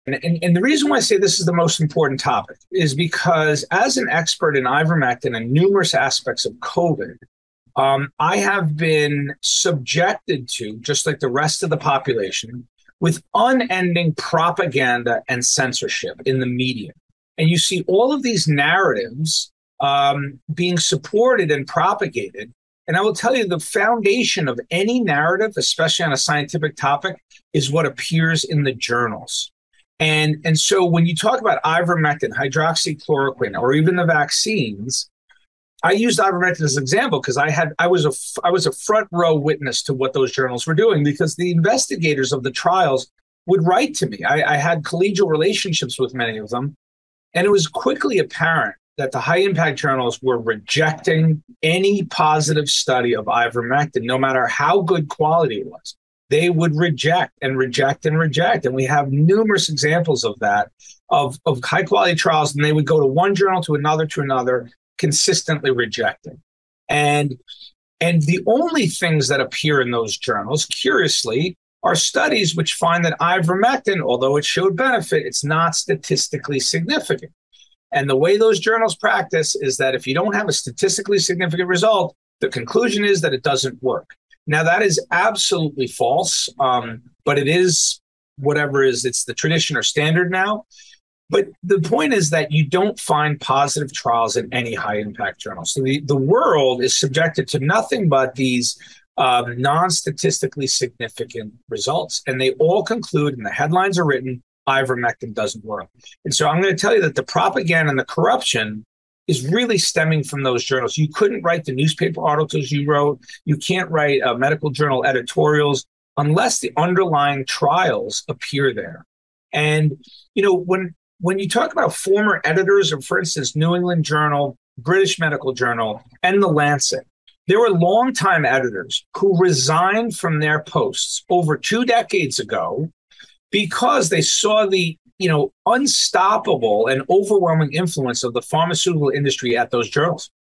And the reason why I say this is the most important topic is because, as an expert in ivermectin and numerous aspects of COVID, I have been subjected to, just like the rest of the population, with unending propaganda and censorship in the media. And you see all of these narratives being supported and propagated. And I will tell you, the foundation of any narrative, especially on a scientific topic, is what appears in the journals. And so when you talk about ivermectin, hydroxychloroquine, or even the vaccines, I used ivermectin as an example because I was a front row witness to what those journals were doing, because the investigators of the trials would write to me. I had collegial relationships with many of them, and it was quickly apparent that the high impact journals were rejecting any positive study of ivermectin, no matter how good quality it was. They would reject and reject and reject. And we have numerous examples of that, of high quality trials. And they would go to one journal to another, consistently rejecting. And the only things that appear in those journals, curiously, are studies which find that ivermectin, although it showed benefit, it's not statistically significant. And the way those journals practice is that if you don't have a statistically significant result, the conclusion is that it doesn't work. Now, that is absolutely false, but it is whatever is, it's the tradition or standard now. But the point is that you don't find positive trials in any high impact journal. So the world is subjected to nothing but these non-statistically significant results. And they all conclude, and the headlines are written, ivermectin doesn't work. And so I'm going to tell you that the propaganda and the corruption is really stemming from those journals. You couldn't write the newspaper articles you wrote. You can't write medical journal editorials unless the underlying trials appear there. And, you know, when you talk about former editors of, for instance, New England Journal, British Medical Journal, and The Lancet, there were longtime editors who resigned from their posts over 2 decades ago because they saw the unstoppable and overwhelming influence of the pharmaceutical industry at those journals.